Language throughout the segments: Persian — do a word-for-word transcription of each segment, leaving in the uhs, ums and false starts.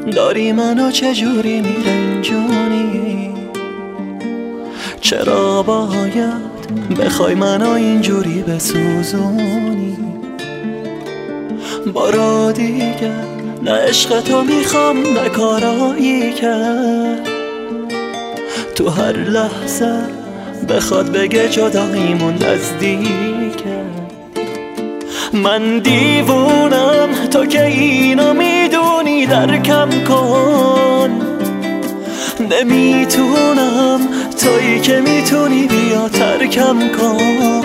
داری منو چجوری میرنجونی؟ چرا باید بخوای منو اینجوری بسوزونی؟ بارا دیگه نه عشق تو میخوام نه کارایی کرد، تو هر لحظه بخواد بگه جداییمون نزدیکه. من دیوونم تو که اینو میدونی درکم کن، نمیتونم تویی که میتونی بیا ترکم کن.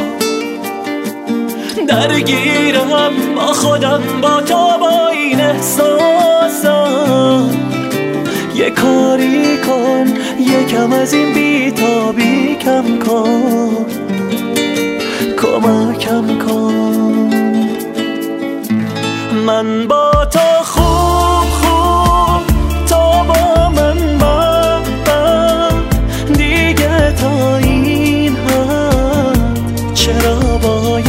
درگیرم با خودم با تو با این احساسم، یه کاری کن یکم از این بیتابی کم کن، کمکم کن. من با تو خوب خوب تو با من بقم دیگه تا این حد، چرا باید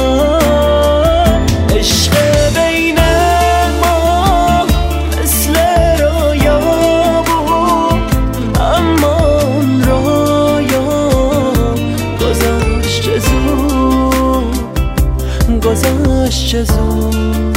عشق بین ما مثل رویا بود، اما اون رویا گذشت چه زود، گذشت چه زود.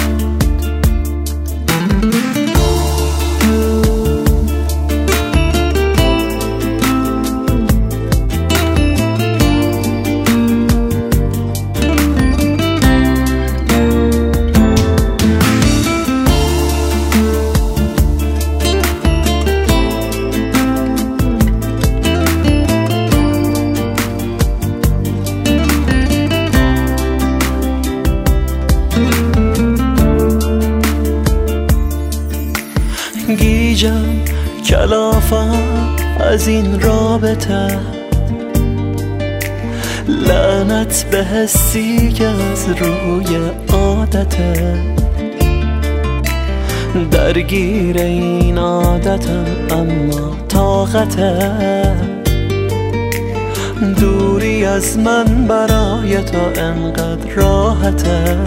گیجم کلافم از این رابطه، لعنت به حسی که از روی عادته. درگیر این عادتم اما طاقته، دوری از من برای تو انقدر راحته،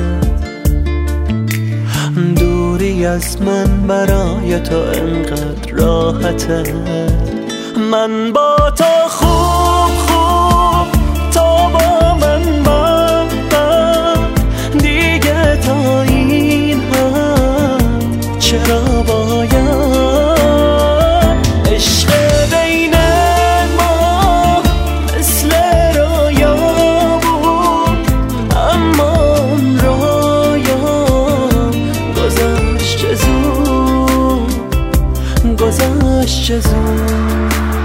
دوری از من برای تو انقدر راحته. من با تو خوب خوب تو با من بقم دیگه تا این حد، چرا باید عشق بین ما مثل رویا بود، اما اون رویا گذشت چه زود، گذشت چه زود.